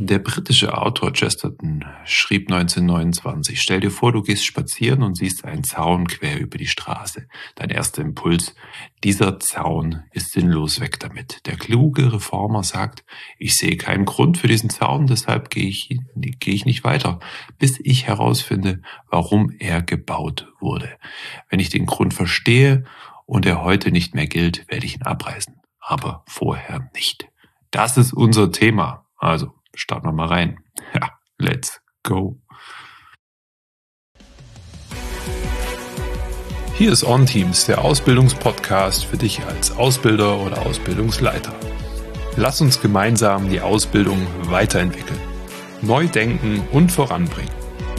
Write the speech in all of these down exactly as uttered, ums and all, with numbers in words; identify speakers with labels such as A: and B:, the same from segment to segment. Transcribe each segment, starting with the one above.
A: Der britische Autor Chesterton schrieb neunzehnhundertneunundzwanzig: Stell dir vor, du gehst spazieren und siehst einen Zaun quer über die Straße. Dein erster Impuls: Dieser Zaun ist sinnlos, weg damit. Der kluge Reformer sagt: Ich sehe keinen Grund für diesen Zaun, deshalb gehe ich, gehe ich nicht weiter, bis ich herausfinde, warum er gebaut wurde. Wenn ich den Grund verstehe und er heute nicht mehr gilt, werde ich ihn abreißen, aber vorher nicht. Das ist unser Thema. Also starten wir mal rein. Ja, let's go. Hier ist OnTeams, der Ausbildungspodcast für dich als Ausbilder oder Ausbildungsleiter. Lass uns gemeinsam die Ausbildung weiterentwickeln, neu denken und voranbringen.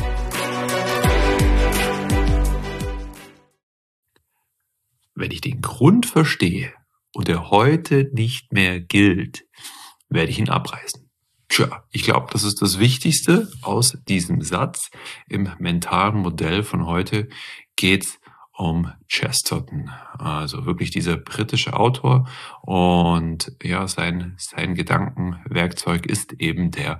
A: Wenn ich den Grund verstehe und er heute nicht mehr gilt, werde ich ihn abreißen. Tja, ich glaube, das ist das Wichtigste aus diesem Satz. Im mentalen Modell von heute geht's um Chesterton, also wirklich dieser britische Autor. Und ja, sein, sein Gedankenwerkzeug ist eben der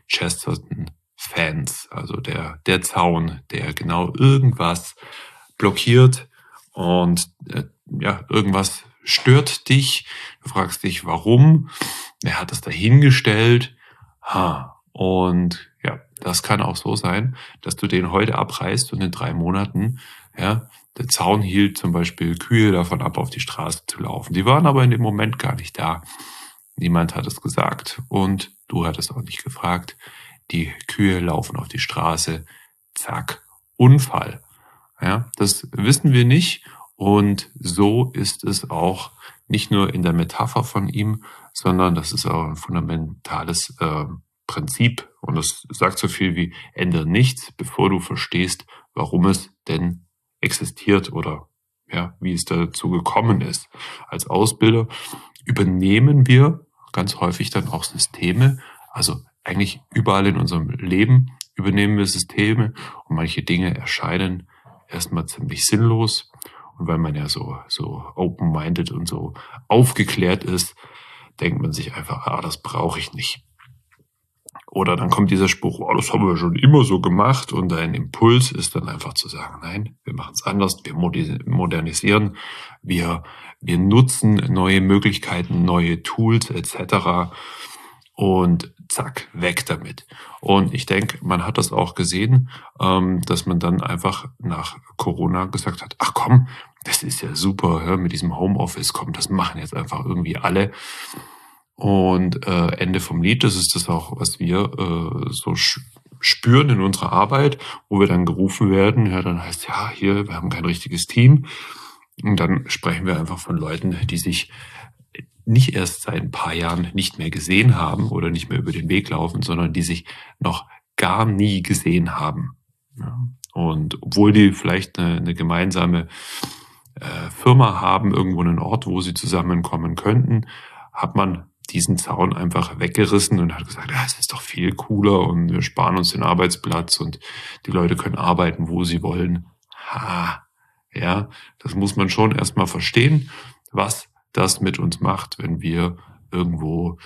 A: Chesterton-Fence, also der, der Zaun, der genau irgendwas blockiert und äh, ja, irgendwas stört dich. Du fragst dich, warum? Wer hat das dahingestellt? Ha. Und ja, das kann auch so sein, dass du den heute abreißt und in drei Monaten, ja, der Zaun hielt zum Beispiel Kühe davon ab, auf die Straße zu laufen. Die waren aber in dem Moment gar nicht da. Niemand hat es gesagt und du hattest auch nicht gefragt. Die Kühe laufen auf die Straße, zack, Unfall. Ja, das wissen wir nicht und so ist es auch nicht nur in der Metapher von ihm, sondern das ist auch ein fundamentales äh, Prinzip. Und das sagt so viel wie: ändere nichts, bevor du verstehst, warum es denn existiert oder ja, wie es dazu gekommen ist. Als Ausbilder übernehmen wir ganz häufig dann auch Systeme, also eigentlich überall in unserem Leben übernehmen wir Systeme und manche Dinge erscheinen erstmal ziemlich sinnlos. Und weil man ja so, so open-minded und so aufgeklärt ist, denkt man sich einfach, ah, das brauche ich nicht. Oder dann kommt dieser Spruch, oh, das haben wir schon immer so gemacht. Und dein Impuls ist dann einfach zu sagen, nein, wir machen es anders, wir modernisieren, wir, wir nutzen neue Möglichkeiten, neue Tools et cetera. Und zack, weg damit. Und ich denke, man hat das auch gesehen, ähm, dass man dann einfach nach Corona gesagt hat, ach komm, das ist ja super, ja, mit diesem Homeoffice, komm, das machen jetzt einfach irgendwie alle. Und äh, Ende vom Lied, das ist das auch, was wir äh, so sch- spüren in unserer Arbeit, wo wir dann gerufen werden, ja, dann heißt ja, hier, wir haben kein richtiges Team. Und dann sprechen wir einfach von Leuten, die sich nicht erst seit ein paar Jahren nicht mehr gesehen haben oder nicht mehr über den Weg laufen, sondern die sich noch gar nie gesehen haben. Ja. Und obwohl die vielleicht eine, eine gemeinsame äh, Firma haben, irgendwo einen Ort, wo sie zusammenkommen könnten, hat man diesen Zaun einfach weggerissen und hat gesagt, ja, es ist doch viel cooler und wir sparen uns den Arbeitsplatz und die Leute können arbeiten, wo sie wollen. Ha, ja, das muss man schon erstmal verstehen, was das mit uns macht, wenn wir irgendwo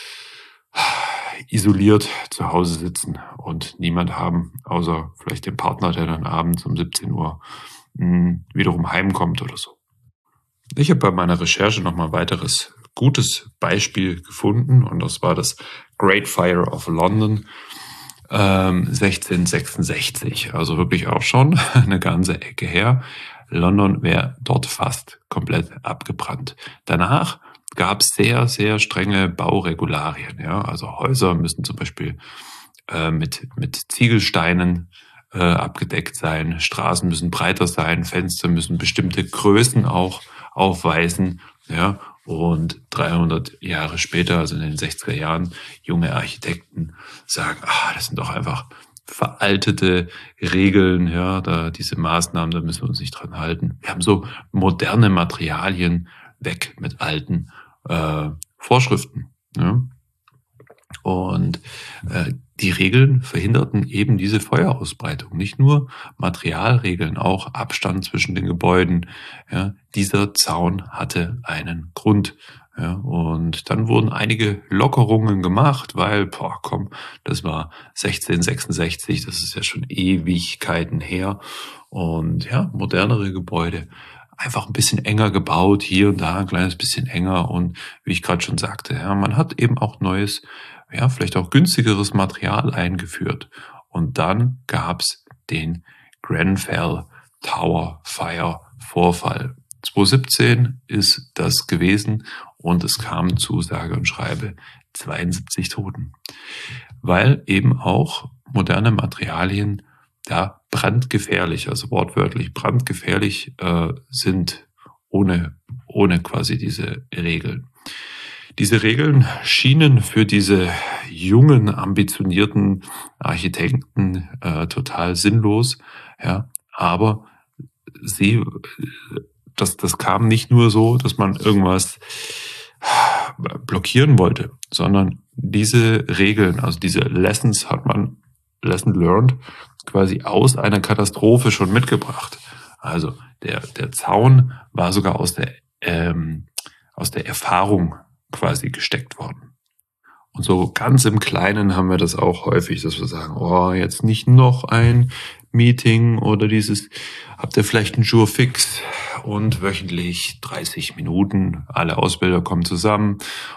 A: isoliert zu Hause sitzen und niemand haben, außer vielleicht den Partner, der dann abends um siebzehn Uhr mh, wiederum heimkommt oder so. Ich habe bei meiner Recherche nochmal ein weiteres gutes Beispiel gefunden und das war das Great Fire of London ähm, sechzehnhundertsechsundsechzig, also wirklich auch schon eine ganze Ecke her. London wäre dort fast komplett abgebrannt. Danach gab es sehr, sehr strenge Bauregularien. Ja? Also Häuser müssen zum Beispiel äh, mit, mit Ziegelsteinen äh, abgedeckt sein, Straßen müssen breiter sein, Fenster müssen bestimmte Größen auch aufweisen. Ja? Und dreihundert Jahre später, also in den sechziger Jahren, junge Architekten sagen, ah, das sind doch einfach veraltete Regeln, ja, da diese Maßnahmen, da müssen wir uns nicht dran halten. Wir haben so moderne Materialien, weg mit alten äh, Vorschriften. Ja. Und äh, die Regeln verhinderten eben diese Feuerausbreitung. Nicht nur Materialregeln, auch Abstand zwischen den Gebäuden. Ja. Dieser Zaun hatte einen Grund. Ja, und dann wurden einige Lockerungen gemacht, weil, boah, komm, das war sechzehnhundertsechsundsechzig, das ist ja schon Ewigkeiten her. Und ja, modernere Gebäude, einfach ein bisschen enger gebaut, hier und da ein kleines bisschen enger. Und wie ich gerade schon sagte, ja, man hat eben auch neues, ja, vielleicht auch günstigeres Material eingeführt. Und dann gab's den Grenfell Tower Fire Vorfall. zweitausendsiebzehn ist das gewesen und es kam zu sage und schreibe zweiundsiebzig Toten, weil eben auch moderne Materialien da brandgefährlich, also wortwörtlich brandgefährlich äh, sind, ohne, ohne quasi diese Regeln. Diese Regeln schienen für diese jungen, ambitionierten Architekten äh, total sinnlos, ja, aber sie, das, das kam nicht nur so, dass man irgendwas blockieren wollte, sondern diese Regeln, also diese Lessons hat man, Lesson learned, quasi aus einer Katastrophe schon mitgebracht. Also der, der Zaun war sogar aus der, ähm, aus der Erfahrung quasi gesteckt worden. Und so ganz im Kleinen haben wir das auch häufig, dass wir sagen, oh, jetzt nicht noch ein Meeting oder dieses, habt ihr vielleicht einen Jour fix und wöchentlich dreißig Minuten, alle Ausbilder kommen zusammen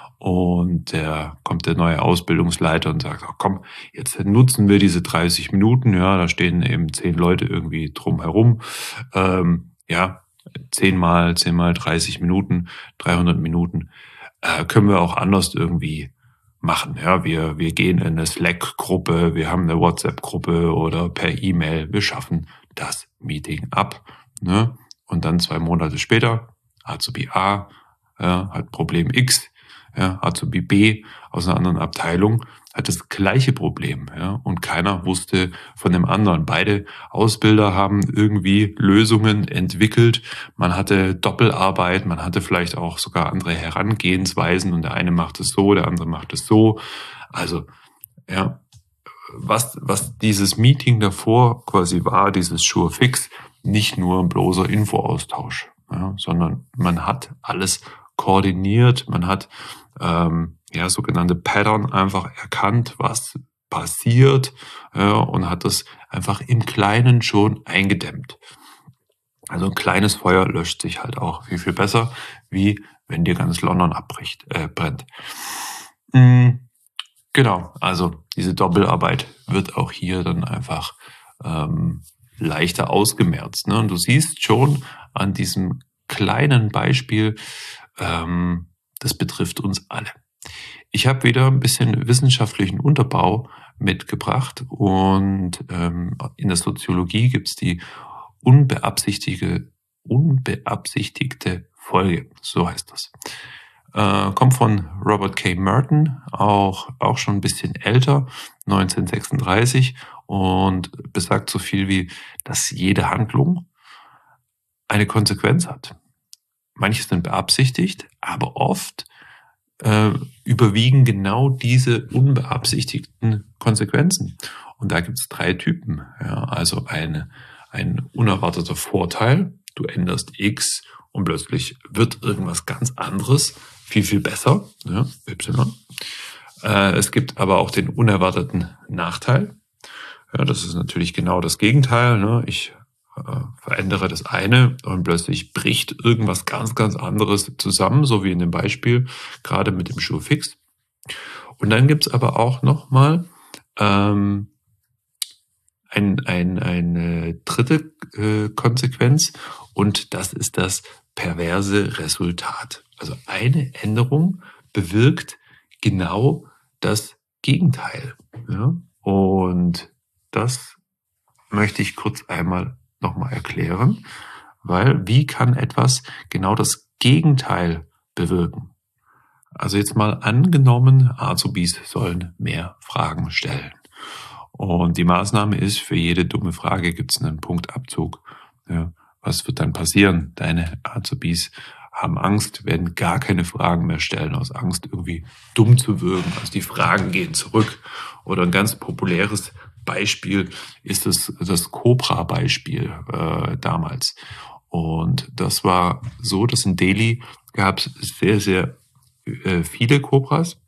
A: und der kommt der neue Ausbildungsleiter und sagt, oh, komm, jetzt nutzen wir diese dreißig Minuten, ja, da stehen eben zehn Leute irgendwie drum herum, ähm, ja, zehnmal, zehnmal dreißig Minuten, dreihundert Minuten, äh, können wir auch anders irgendwie machen. Ja, wir, wir gehen in eine Slack-Gruppe, wir haben eine WhatsApp-Gruppe oder per E-Mail. Wir schaffen das Meeting ab. Ne? Und dann zwei Monate später, Azubi A ja, hat Problem X, ja, Azubi B aus einer anderen Abteilung hat das gleiche Problem. Ja, und keiner wusste von dem anderen. Beide Ausbilder haben irgendwie Lösungen entwickelt. Man hatte Doppelarbeit, man hatte vielleicht auch sogar andere Herangehensweisen und der eine macht es so, der andere macht es so. Also, ja, was, was dieses Meeting davor quasi war, dieses Sure Fix, nicht nur ein bloßer Infoaustausch, ja, sondern man hat alles koordiniert, man hat ähm, ja sogenannte Pattern einfach erkannt, was passiert, ja, und hat das einfach im Kleinen schon eingedämmt. Also ein kleines Feuer löscht sich halt auch viel, viel besser, wie wenn dir ganz London abbricht, äh, brennt. Mhm. Genau, also diese Doppelarbeit wird auch hier dann einfach ähm, leichter ausgemerzt. Ne? Und du siehst schon an diesem kleinen Beispiel, ähm, das betrifft uns alle. Ich habe wieder ein bisschen wissenschaftlichen Unterbau mitgebracht und ähm, in der Soziologie gibt es die unbeabsichtigte, unbeabsichtigte Folge, so heißt das. Äh, kommt von Robert K. Merton, auch, auch schon ein bisschen älter, neunzehnhundertsechsunddreißig, und besagt so viel wie, dass jede Handlung eine Konsequenz hat. Manche sind beabsichtigt, aber oft äh, überwiegen genau diese unbeabsichtigten Konsequenzen. Und da gibt es drei Typen. Ja, also eine, ein unerwarteter Vorteil, du änderst X und plötzlich wird irgendwas ganz anderes, viel, viel besser, ja, Y. Äh, es gibt aber auch den unerwarteten Nachteil. Ja, das ist natürlich genau das Gegenteil. Ne? Ich äh, verändere das eine und plötzlich bricht irgendwas ganz, ganz anderes zusammen, so wie in dem Beispiel, gerade mit dem Sure Fix. Und dann gibt's aber auch nochmal ähm, ein, ein, eine dritte äh, Konsequenz, und das ist das perverse Resultat. Also eine Änderung bewirkt genau das Gegenteil. Ja? Und das möchte ich kurz einmal nochmal erklären, weil wie kann etwas genau das Gegenteil bewirken? Also jetzt mal angenommen, Azubis sollen mehr Fragen stellen. Und die Maßnahme ist, für jede dumme Frage gibt es einen Punktabzug. Ja, was wird dann passieren? Deine Azubis haben Angst, werden gar keine Fragen mehr stellen, aus Angst irgendwie dumm zu wirken. Also die Fragen gehen zurück. Oder ein ganz populäres Beispiel ist das, das Cobra-Beispiel äh, damals. Und das war so, dass in Delhi gab es sehr, sehr äh, viele Kobras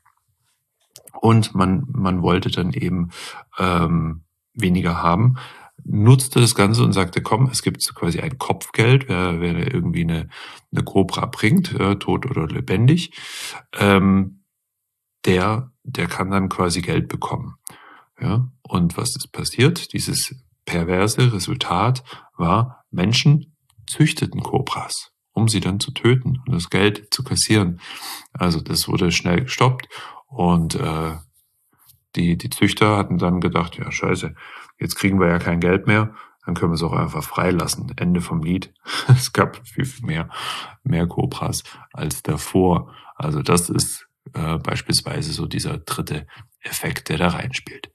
A: und man, man wollte dann eben ähm, weniger haben, nutzte das Ganze und sagte, komm, es gibt quasi ein Kopfgeld, wer, wer irgendwie eine, eine Kobra bringt, äh, tot oder lebendig, ähm, der, der kann dann quasi Geld bekommen. Ja? Und was ist passiert? Dieses perverse Resultat war, Menschen züchteten Kobras, um sie dann zu töten und das Geld zu kassieren. Also das wurde schnell gestoppt und äh, die, die Züchter hatten dann gedacht, ja scheiße, jetzt kriegen wir ja kein Geld mehr, dann können wir es auch einfach freilassen. Ende vom Lied. Es gab viel, viel mehr, mehr Kobras als davor. Also das ist äh, beispielsweise so dieser dritte Effekt, der da reinspielt.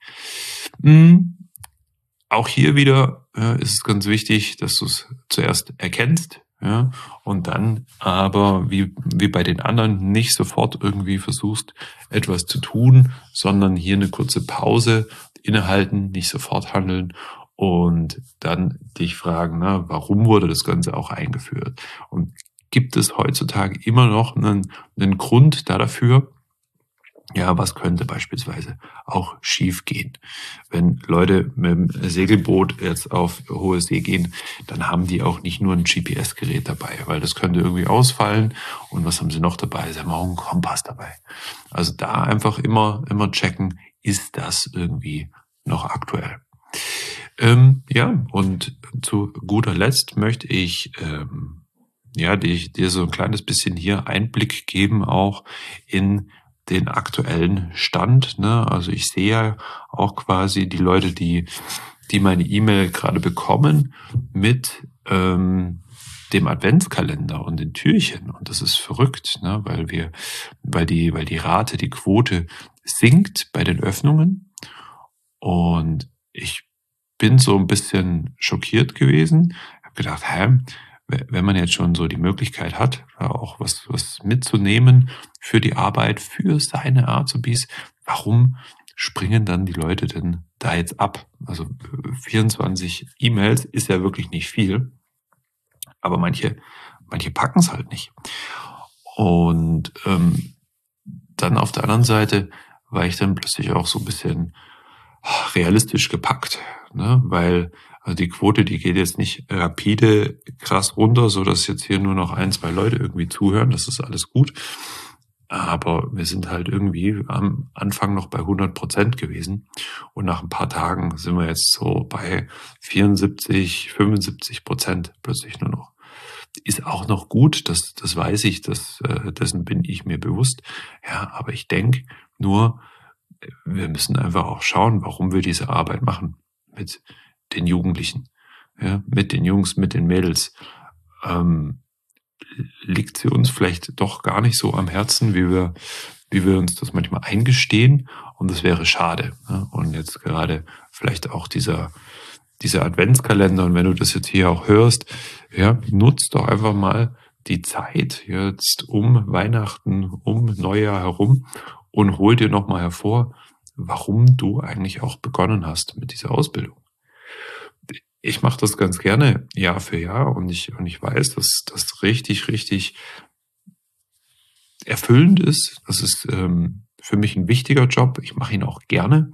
A: Mhm. Auch hier wieder äh, ist es ganz wichtig, dass du es zuerst erkennst, ja, und dann aber wie, wie bei den anderen nicht sofort irgendwie versuchst, etwas zu tun, sondern hier eine kurze Pause innehalten, nicht sofort handeln und dann dich fragen, na, warum wurde das Ganze auch eingeführt? Und gibt es heutzutage immer noch einen, einen Grund da dafür? Ja, was könnte beispielsweise auch schief gehen? Wenn Leute mit dem Segelboot jetzt auf hohe See gehen, dann haben die auch nicht nur ein G P S-Gerät dabei, weil das könnte irgendwie ausfallen. Und was haben sie noch dabei? Sie haben auch einen Kompass dabei. Also da einfach immer, immer checken, ist das irgendwie noch aktuell? Ähm, ja, und zu guter Letzt möchte ich ähm, ja, dir, dir so ein kleines bisschen hier Einblick geben auch in den aktuellen Stand. Ne? Also ich sehe ja auch quasi die Leute, die, die meine E-Mail gerade bekommen mit ähm, dem Adventskalender und den Türchen. Und das ist verrückt, ne? weil wir, weil die, weil die Rate, die Quote sinkt bei den Öffnungen. Und ich bin so ein bisschen schockiert gewesen. Ich habe gedacht, hä, wenn man jetzt schon so die Möglichkeit hat, auch was, was mitzunehmen für die Arbeit, für seine Azubis, warum springen dann die Leute denn da jetzt ab? Also vierundzwanzig E-Mails ist ja wirklich nicht viel, aber manche, manche packen es halt nicht. Und ähm, dann auf der anderen Seite war ich dann plötzlich auch so ein bisschen realistisch gepackt, ne? Weil also die Quote, die geht jetzt nicht rapide krass runter, so dass jetzt hier nur noch ein, zwei Leute irgendwie zuhören. Das ist alles gut. Aber wir sind halt irgendwie am Anfang noch bei hundert Prozent gewesen. Und nach ein paar Tagen sind wir jetzt so bei vierundsiebzig, fünfundsiebzig Prozent plötzlich nur noch. Ist auch noch gut, das, das weiß ich, das, dessen bin ich mir bewusst. Ja, aber ich denke nur, wir müssen einfach auch schauen, warum wir diese Arbeit machen mit den Jugendlichen, ja, mit den Jungs, mit den Mädels. Ähm, liegt sie uns vielleicht doch gar nicht so am Herzen, wie wir, wie wir uns das manchmal eingestehen. Und das wäre schade. Ja. Und jetzt gerade vielleicht auch dieser, dieser Adventskalender. Und wenn du das jetzt hier auch hörst, ja, nutzt doch einfach mal die Zeit jetzt um Weihnachten, um Neujahr herum und hol dir nochmal hervor, warum du eigentlich auch begonnen hast mit dieser Ausbildung. Ich mache das ganz gerne Jahr für Jahr und ich, und ich weiß, dass das richtig, richtig erfüllend ist. Das ist ähm, für mich ein wichtiger Job. Ich mache ihn auch gerne.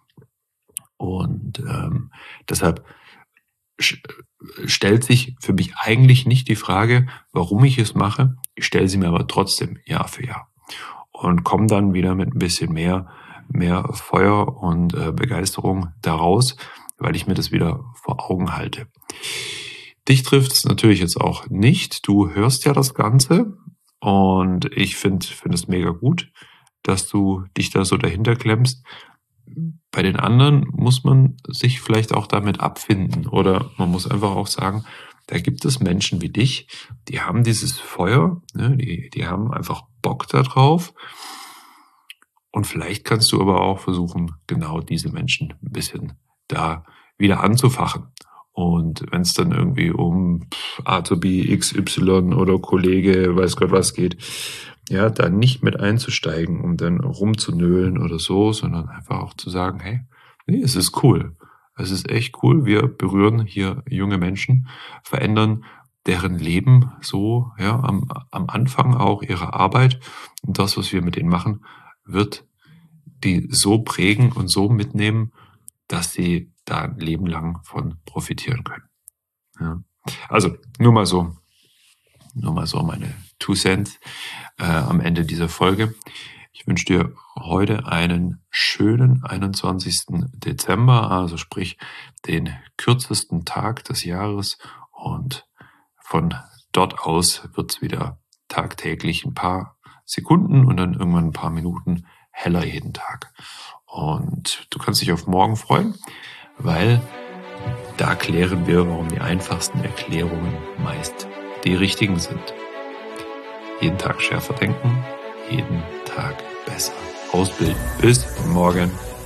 A: Und ähm, deshalb stellt sich für mich eigentlich nicht die Frage, warum ich es mache. Ich stelle sie mir aber trotzdem Jahr für Jahr und komme dann wieder mit ein bisschen mehr, mehr Feuer und äh, Begeisterung daraus, weil ich mir das wieder vor Augen halte. Dich trifft es natürlich jetzt auch nicht. Du hörst ja das Ganze und ich finde finde es mega gut, dass du dich da so dahinter klemmst. Bei den anderen muss man sich vielleicht auch damit abfinden oder man muss einfach auch sagen, da gibt es Menschen wie dich, die haben dieses Feuer, ne, die, die haben einfach Bock da drauf. Und vielleicht kannst du aber auch versuchen, genau diese Menschen ein bisschen da wieder anzufachen. Und wenn es dann irgendwie um Azubi X Y oder Kollege, weiß Gott was geht, ja, da nicht mit einzusteigen, um dann rumzunölen oder so, sondern einfach auch zu sagen, hey, nee, es ist cool. Es ist echt cool. Wir berühren hier junge Menschen, verändern deren Leben so, ja, am, am Anfang auch ihrer Arbeit. Und das, was wir mit denen machen, wird die so prägen und so mitnehmen, dass sie da ein Leben lang von profitieren können. Ja. Also nur mal so, nur mal so meine Two Cents äh, am Ende dieser Folge. Ich wünsche dir heute einen schönen einundzwanzigsten Dezember, also sprich den kürzesten Tag des Jahres, und von dort aus wird es wieder tagtäglich ein paar Sekunden und dann irgendwann ein paar Minuten heller jeden Tag. Und du kannst dich auf morgen freuen, weil da klären wir, warum die einfachsten Erklärungen meist die richtigen sind. Jeden Tag schärfer denken, jeden Tag besser ausbilden. Bis morgen.